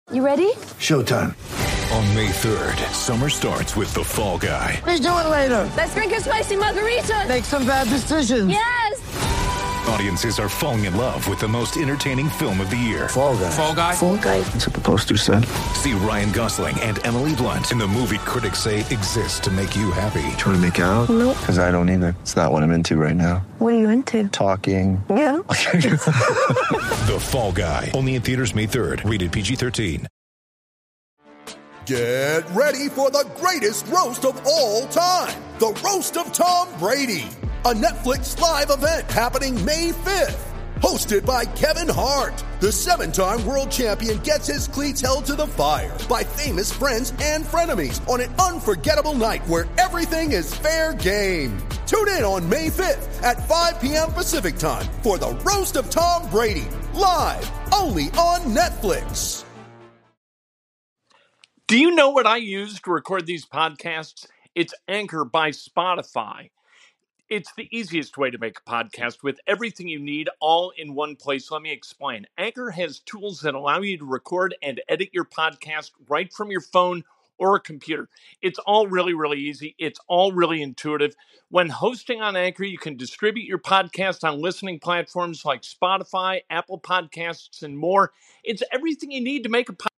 You ready? Showtime. On May 3rd, summer starts with The Fall Guy. Let's do it later. Let's drink a spicy margarita. Make some bad decisions. Yes! Audiences are falling in love with the most entertaining film of the year. Fall Guy. Fall Guy? Fall Guy. That's what the poster said. See Ryan Gosling and Emily Blunt in the movie critics say exists to make you happy. Trying to make it out? Nope. Because I don't either. It's not what I'm into right now. What are you into? Talking. Yeah. The Fall Guy. Only in theaters May 3rd. Rated PG-13. Get ready for the greatest roast of all time. The Roast of Tom Brady. A Netflix live event happening May 5th. Hosted by Kevin Hart. The 7-time world champion gets his cleats held to the fire by famous friends and frenemies on an unforgettable night where everything is fair game. Tune in on May 5th at 5 p.m. Pacific time for the Roast of Tom Brady. Live only on Netflix. Do you know what I use to record these podcasts? It's Anchor by Spotify. It's the easiest way to make a podcast with everything you need all in one place. Let me explain. Anchor has tools that allow you to record and edit your podcast right from your phone or a computer. It's all really, really easy. It's all really intuitive. When hosting on Anchor, you can distribute your podcast on listening platforms like Spotify, Apple Podcasts, and more. It's everything you need to make a podcast.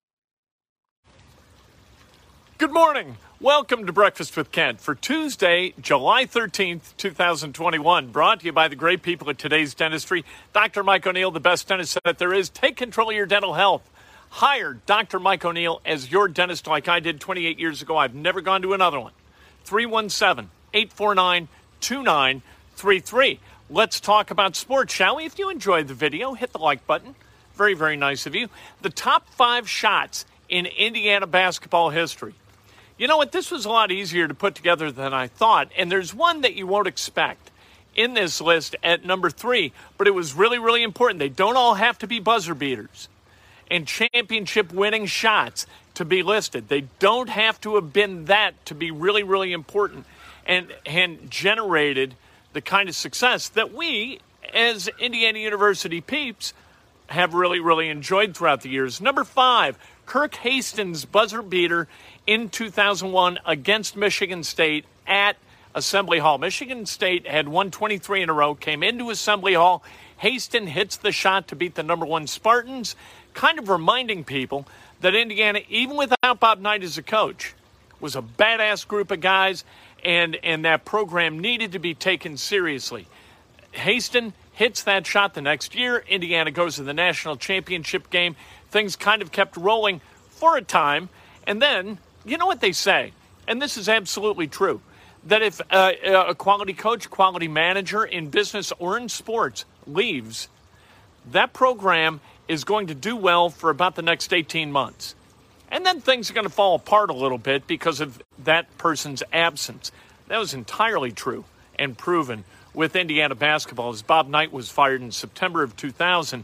Good morning. Welcome to Breakfast with Kent for Tuesday, July 13th, 2021. Brought to you by the great people at Today's Dentistry. Dr. Mike O'Neill, the best dentist that there is. Take control of your dental health. Hire Dr. Mike O'Neill as your dentist like I did 28 years ago. I've never gone to another one. 317-849-2933. Let's talk about sports, shall we? If you enjoyed the video, hit the like button. Very, very nice of you. The top 5 shots in Indiana basketball history. You know what? This was a lot easier to put together than I thought, and there's one that you won't expect in this list at number 3, but it was really, really important. They don't all have to be buzzer beaters and championship-winning shots to be listed. They don't have to have been that to be really, really important and generated the kind of success that we, as Indiana University peeps, have really, really enjoyed throughout the years. Number 5, Kirk Hastings' buzzer beater in 2001 against Michigan State at Assembly Hall. Michigan State had won 23 in a row, came into Assembly Hall. Hastings hits the shot to beat the number 1 Spartans, kind of reminding people that Indiana, even without Bob Knight as a coach, was a badass group of guys, and that program needed to be taken seriously. Hastings hits that shot the next year. Indiana goes to the national championship game. Things kind of kept rolling for a time. And then, you know what they say, and this is absolutely true, that if a quality coach, quality manager in business or in sports leaves, that program is going to do well for about the next 18 months. And then things are going to fall apart a little bit because of that person's absence. That was entirely true and proven with Indiana basketball as Bob Knight was fired in September of 2000.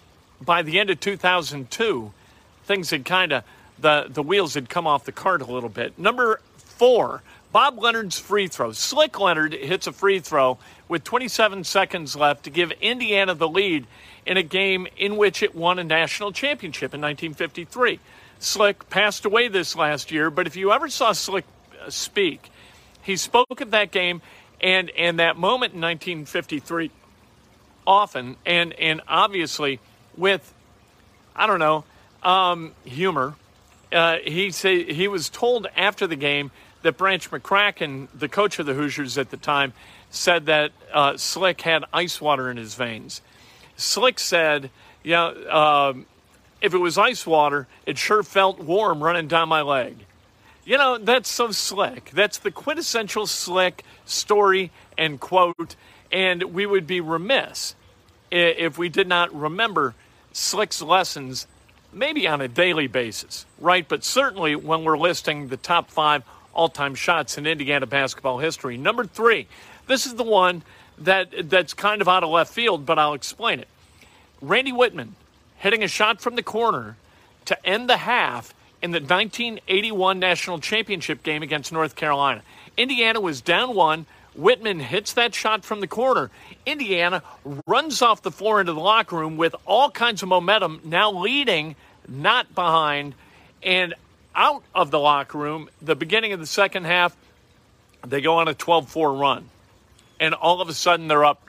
By the end of 2002, things had kind of, the wheels had come off the cart a little bit. Number 4, Bob Leonard's free throw. Slick Leonard hits a free throw with 27 seconds left to give Indiana the lead in a game in which it won a national championship in 1953. Slick passed away this last year, but if you ever saw Slick speak, he spoke of that game and that moment in 1953 often, and obviously with, humor. He was told after the game that Branch McCracken, the coach of the Hoosiers at the time, said that Slick had ice water in his veins. Slick said, if it was ice water, it sure felt warm running down my leg. You know, that's so Slick. That's the quintessential Slick story and quote, and we would be remiss if we did not remember Slick's lessons maybe on a daily basis, right? But certainly when we're listing the top 5 all-time shots in Indiana basketball history. Number 3, this is the one that's kind of out of left field, but I'll explain it. Randy Whitman hitting a shot from the corner to end the half in the 1981 national championship game against North Carolina. Indiana was down 1. Whitman hits that shot from the corner. Indiana runs off the floor into the locker room with all kinds of momentum, now leading not behind, and out of the locker room, the beginning of the second half, they go on a 12-4 run. And all of a sudden they're up.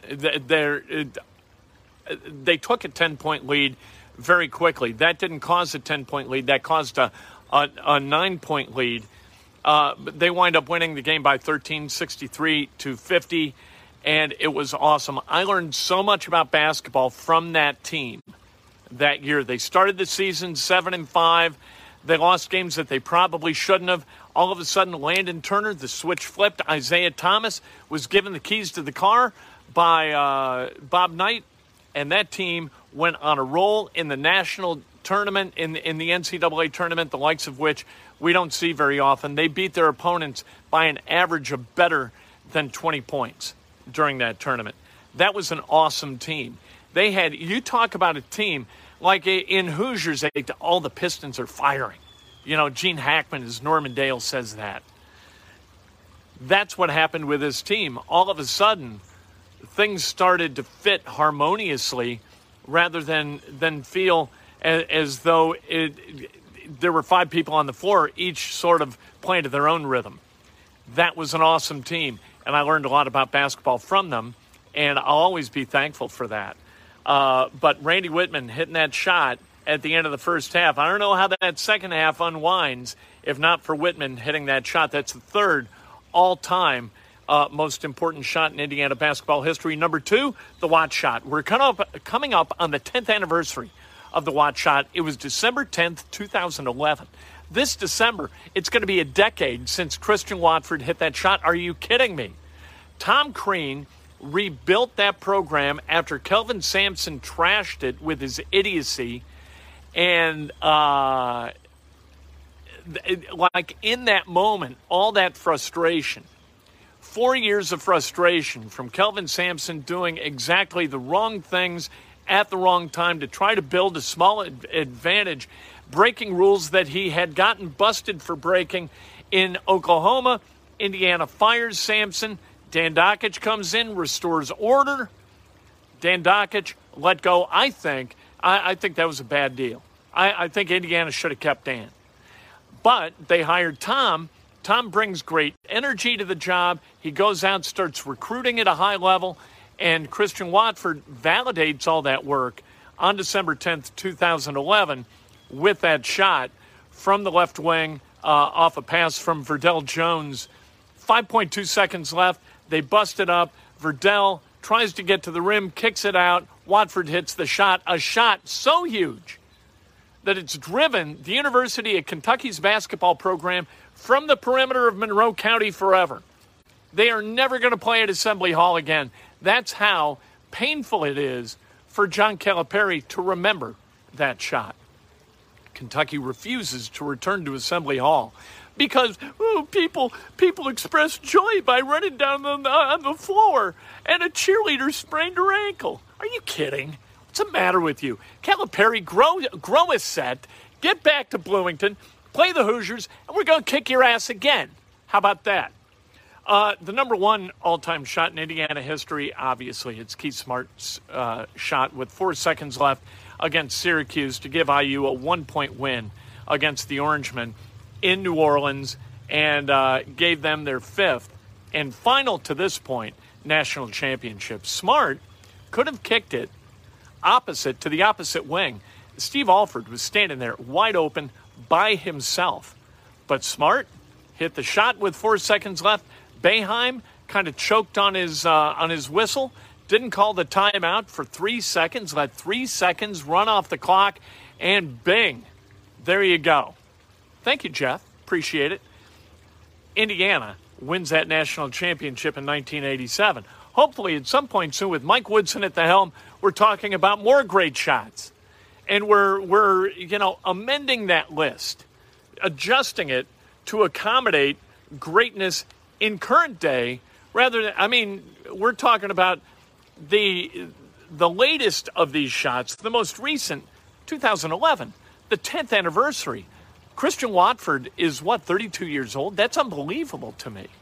They took a 10-point lead very quickly. That didn't cause a 10-point lead. That caused a 9-point lead. They wind up winning the game by 13, 63-50, and it was awesome. I learned so much about basketball from that team that year. They started the season 7-5. They lost games that they probably shouldn't have. All of a sudden, Landon Turner, the switch flipped. Isaiah Thomas was given the keys to the car by Bob Knight, and that team went on a roll in the national tournament, in the NCAA tournament, the likes of which we don't see very often. They beat their opponents by an average of better than 20 points during that tournament. That was an awesome team. They had, you talk about a team, like in Hoosiers, all the Pistons are firing. You know, Gene Hackman, as Norman Dale says that. That's what happened with this team. All of a sudden, things started to fit harmoniously rather than feel as though there were 5 people on the floor, each sort of playing to their own rhythm. That was an awesome team, and I learned a lot about basketball from them, and I'll always be thankful for that. But Randy Whitman hitting that shot at the end of the first half, I don't know how that second half unwinds if not for Whitman hitting that shot. That's the third all-time most important shot in Indiana basketball history. Number 2, the Watt shot. We're coming up on the 10th anniversary of the Watt shot. It was December 10th, 2011. This December, it's going to be a decade since Christian Watford hit that shot. Are you kidding me? Tom Crean rebuilt that program after Kelvin Sampson trashed it with his idiocy. And like in that moment, all that frustration, 4 years of frustration from Kelvin Sampson doing exactly the wrong things at the wrong time to try to build a small advantage, breaking rules that he had gotten busted for breaking in Oklahoma. Indiana fires Sampson. Dan Dakich comes in, restores order. Dan Dakich let go. I think that was a bad deal. I think Indiana should have kept Dan. But they hired Tom. Tom brings great energy to the job. He goes out, starts recruiting at a high level, and Christian Watford validates all that work on December 10th, 2011 with that shot from the left wing off a pass from Verdell Jones. 5.2 seconds left. They bust it up. Verdell tries to get to the rim, kicks it out. Watford hits the shot, a shot so huge that it's driven the University of Kentucky's basketball program from the perimeter of Monroe County forever. They are never going to play at Assembly Hall again. That's how painful it is for John Calipari to remember that shot. Kentucky refuses to return to Assembly Hall because people express joy by running down on the floor, and a cheerleader sprained her ankle. Are you kidding? What's the matter with you? Calipari, grow a set, get back to Bloomington, play the Hoosiers, and we're going to kick your ass again. How about that? The number 1 all-time shot in Indiana history, obviously, it's Keith Smart's shot with 4 seconds left against Syracuse to give IU a 1-point win against the Orangemen in New Orleans, and gave them their 5th and final, to this point, national championship. Smart could have kicked it to the opposite wing. Steve Alford was standing there wide open by himself. But Smart hit the shot with 4 seconds left. Boeheim kind of choked on his whistle, didn't call the timeout for 3 seconds, let 3 seconds run off the clock, and bing, there you go. Thank you, Jeff. Appreciate it. Indiana wins that national championship in 1987. Hopefully, at some point soon, with Mike Woodson at the helm, we're talking about more great shots. And we're amending that list, adjusting it to accommodate greatness in current day, rather than, we're talking about the latest of these shots, the most recent, 2011, the 10th anniversary. Christian Watford is, 32 years old? That's unbelievable to me.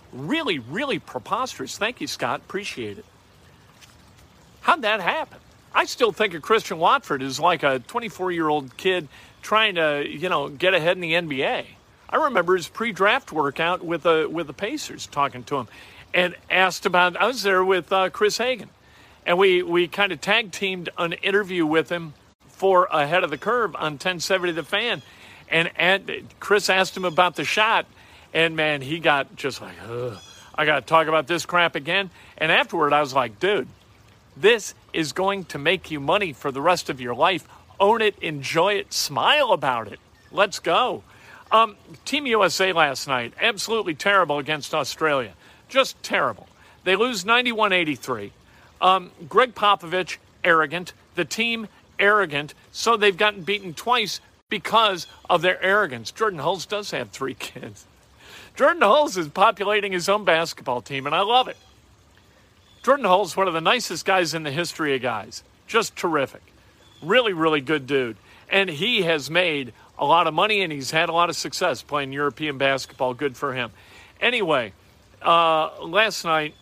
Really, really preposterous. Thank you, Scott. Appreciate it. How'd that happen? I still think of Christian Watford as like a 24-year-old kid trying to, get ahead in the NBA. I remember his pre-draft workout with the Pacers, talking to him and asked about, I was there with Chris Hagan, and we kind of tag-teamed an interview with him for Ahead of the Curve on 1070 The Fan. And Chris asked him about the shot, and, man, he got just like, ugh, I got to talk about this crap again. And afterward, I was like, dude, this is going to make you money for the rest of your life. Own it, enjoy it, smile about it. Let's go. Team USA last night, absolutely terrible against Australia. Just terrible. They lose 91-83. Greg Popovich, arrogant. The team, arrogant. So they've gotten beaten twice because of their arrogance. Jordan Hulse does have 3 kids. Jordan Hulse is populating his own basketball team, and I love it. Jordan Hulse, one of the nicest guys in the history of guys. Just terrific. Really, really good dude. And he has made a lot of money, and he's had a lot of success playing European basketball. Good for him. Anyway, last night,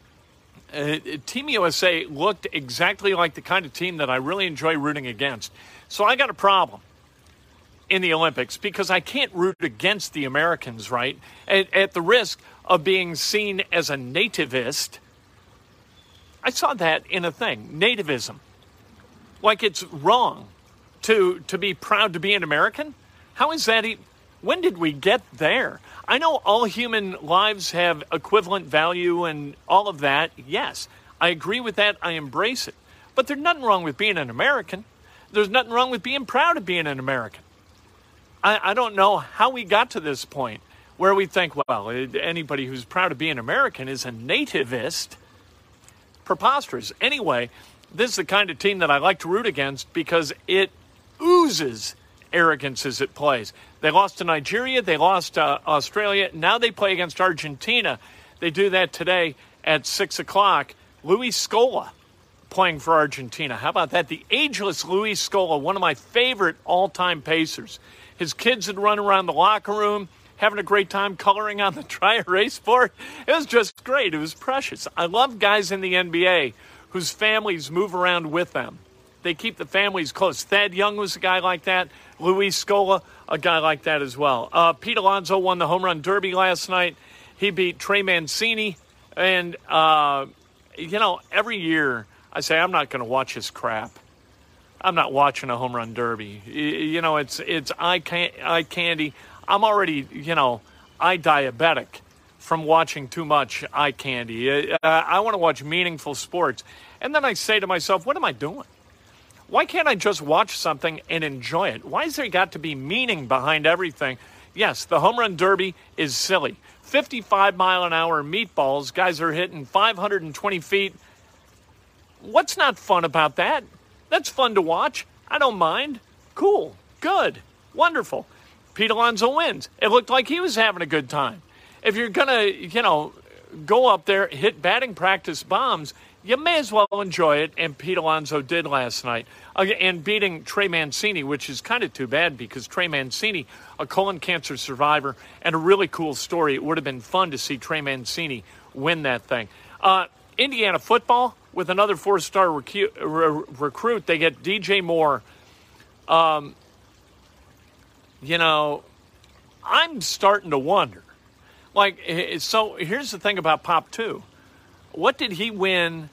Team USA looked exactly like the kind of team that I really enjoy rooting against. So I got a problem in the Olympics because I can't root against the Americans, right? At the risk of being seen as a nativist. I saw that in a thing, nativism. Like it's wrong to be proud to be an American? How is that? When did we get there? I know all human lives have equivalent value and all of that. Yes, I agree with that. I embrace it. But there's nothing wrong with being an American. There's nothing wrong with being proud of being an American. I don't know how we got to this point where we think, well, anybody who's proud of being American is a nativist. Preposterous. Anyway, this is the kind of team that I like to root against because it oozes arrogance as it plays. They lost to Nigeria. They lost to Australia. Now they play against Argentina. They do that today at 6 o'clock. Luis Scola playing for Argentina. How about that? The ageless Luis Scola, one of my favorite all-time Pacers. His kids had run around the locker room, having a great time coloring on the dry erase board. It was just great. It was precious. I love guys in the NBA whose families move around with them. They keep the families close. Thad Young was a guy like that. Luis Scola, a guy like that as well. Pete Alonso won the home run derby last night. He beat Trey Mancini. And, every year I say, I'm not going to watch his crap. I'm not watching a home run derby. It's eye candy. I'm already, eye diabetic from watching too much eye candy. I want to watch meaningful sports. And then I say to myself, what am I doing? Why can't I just watch something and enjoy it? Why has there got to be meaning behind everything? Yes, the home run derby is silly. 55-mile-an-hour meatballs. Guys are hitting 520 feet. What's not fun about that? That's fun to watch. I don't mind. Cool. Good. Wonderful. Pete Alonso wins. It looked like he was having a good time. If you're going to, go up there, hit batting practice bombs, you may as well enjoy it, and Pete Alonso did last night. And beating Trey Mancini, which is kind of too bad because Trey Mancini, a colon cancer survivor, and a really cool story. It would have been fun to see Trey Mancini win that thing. Indiana football with another 4-star recruit. They get DJ Moore. I'm starting to wonder. So here's the thing about Pop 2. What did he win?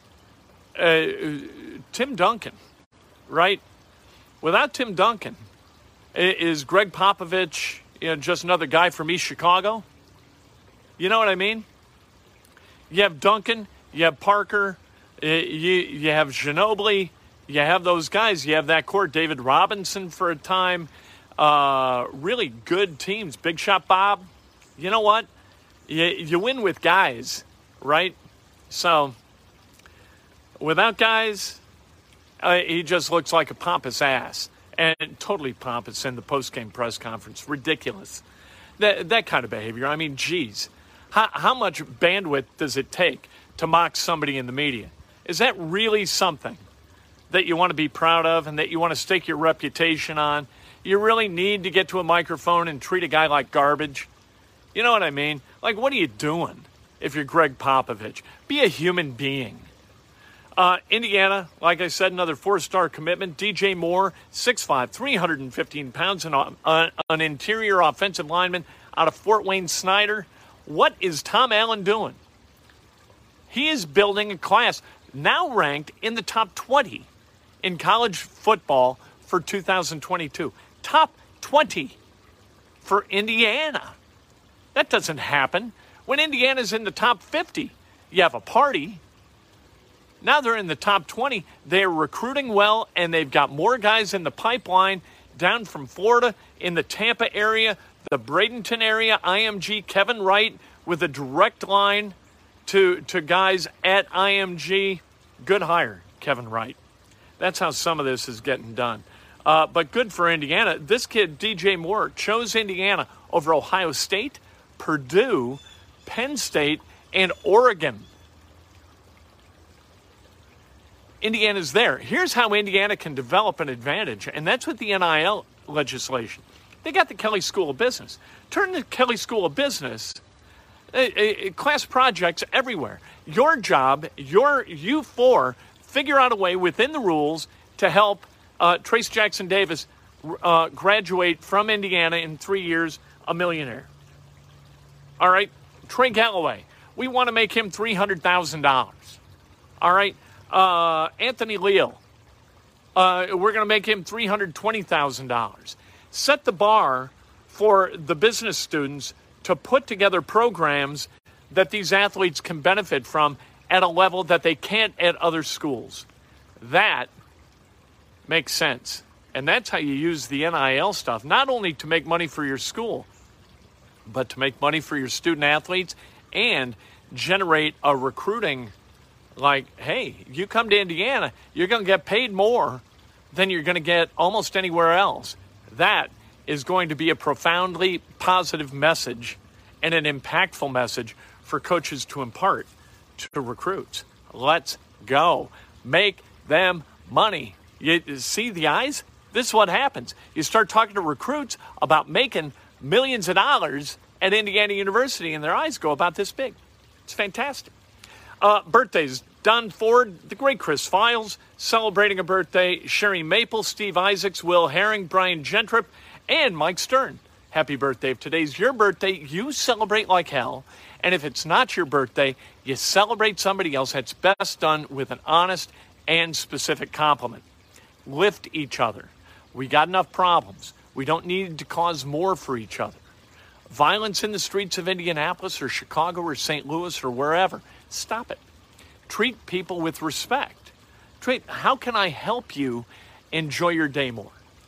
Tim Duncan, right? Without Tim Duncan, is Greg Popovich just another guy from East Chicago? You know what I mean? You have Duncan, you have Parker, you have Ginobili, you have those guys. You have that core, David Robinson for a time. Really good teams. Big Shot Bob. You know what? You win with guys, right? So, without guys, he just looks like a pompous ass. And totally pompous in the post-game press conference. Ridiculous. That kind of behavior. I mean, geez. How much bandwidth does it take to mock somebody in the media? Is that really something that you want to be proud of and that you want to stake your reputation on? You really need to get to a microphone and treat a guy like garbage? You know what I mean? Like, what are you doing if you're Greg Popovich? Be a human being. Indiana, like I said, another 4-star commitment. DJ Moore, 6'5", 315 pounds, and an interior offensive lineman out of Fort Wayne Snyder. What is Tom Allen doing? He is building a class now ranked in the top 20 in college football for 2022. Top 20 for Indiana. That doesn't happen. When Indiana's in the top 50, you have a party. Now they're in the top 20. They're recruiting well, and they've got more guys in the pipeline down from Florida, in the Tampa area, the Bradenton area, IMG, Kevin Wright with a direct line to guys at IMG. Good hire, Kevin Wright. That's how some of this is getting done. But good for Indiana. This kid, DJ Moore, chose Indiana over Ohio State, Purdue, Penn State, and Oregon. Indiana's there. Here's how Indiana can develop an advantage, and that's with the NIL legislation. They got the Kelley School of Business. Turn the Kelley School of Business, class projects everywhere. Your job, you four, figure out a way within the rules to help Trace Jackson Davis graduate from Indiana in 3 years, a millionaire. All right? Trey Galloway, we want to make him $300,000. All right? Anthony Leal, we're going to make him $320,000. Set the bar for the business students to put together programs that these athletes can benefit from at a level that they can't at other schools. That makes sense. And that's how you use the NIL stuff, not only to make money for your school, but to make money for your student athletes and generate a recruiting like, hey, you come to Indiana, you're going to get paid more than you're going to get almost anywhere else. That is going to be a profoundly positive message and an impactful message for coaches to impart to recruits. Let's go. Make them money. You see the eyes? This is what happens. You start talking to recruits about making millions of dollars at Indiana University, and their eyes go about this big. It's fantastic. Birthdays. Don Ford, the great Chris Files, celebrating a birthday. Sherry Maple, Steve Isaacs, Will Herring, Brian Gentrup, and Mike Stern. Happy birthday. If today's your birthday, you celebrate like hell. And if it's not your birthday, you celebrate somebody else. That's best done with an honest and specific compliment. Lift each other. We got enough problems. We don't need to cause more for each other. Violence in the streets of Indianapolis or Chicago or St. Louis or wherever. Stop it. Treat people with respect. How can I help you enjoy your day more?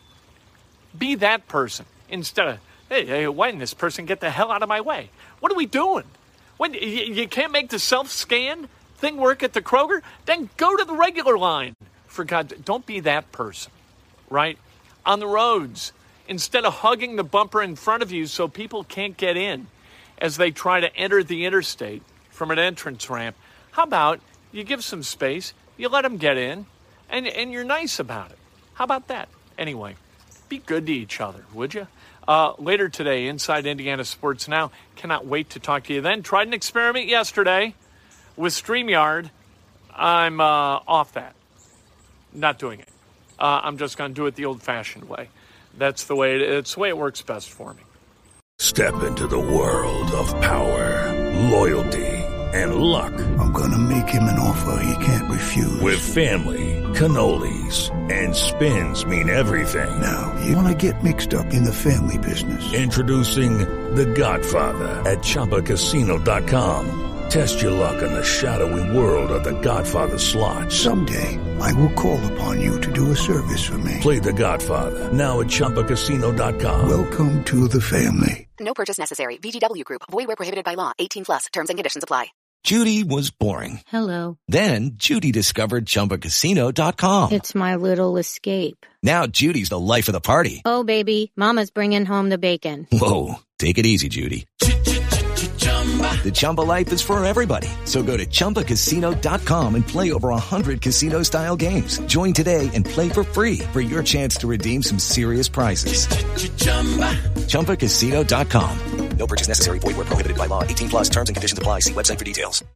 Be that person instead of, hey, why didn't this person get the hell out of my way? What are we doing? When you can't make the self-scan thing work at the Kroger, then go to the regular line. For God, don't be that person, right? On the roads, instead of hugging the bumper in front of you so people can't get in as they try to enter the interstate from an entrance ramp, how about you give some space, you let them get in, and you're nice about it. How about that? Anyway, be good to each other, would you? Later today, Inside Indiana Sports Now. Cannot wait to talk to you then. Tried an experiment yesterday with StreamYard. I'm off that. Not doing it. I'm just going to do it the old-fashioned way. It's the way it works best for me. Step into the world of power, loyalty, and luck. I'm gonna make him an offer he can't refuse. With family, cannolis, and spins mean everything. Now, you wanna get mixed up in the family business. Introducing The Godfather at ChumbaCasino.com. Test your luck in the shadowy world of The Godfather slot. Someday, I will call upon you to do a service for me. Play The Godfather, now at ChumbaCasino.com. Welcome to the family. No purchase necessary. VGW Group. Void where prohibited by law. 18+. Terms and conditions apply. Judy was boring. Hello. Then Judy discovered ChumbaCasino.com. It's my little escape. Now Judy's the life of the party. Oh, baby, mama's bringing home the bacon. Whoa, take it easy, Judy. The Chumba life is for everybody. So go to ChumbaCasino.com and play over 100 casino-style games. Join today and play for free for your chance to redeem some serious prizes. ChumbaCasino.com. No purchase necessary. Void where prohibited by law. 18+. Terms and conditions apply. See website for details.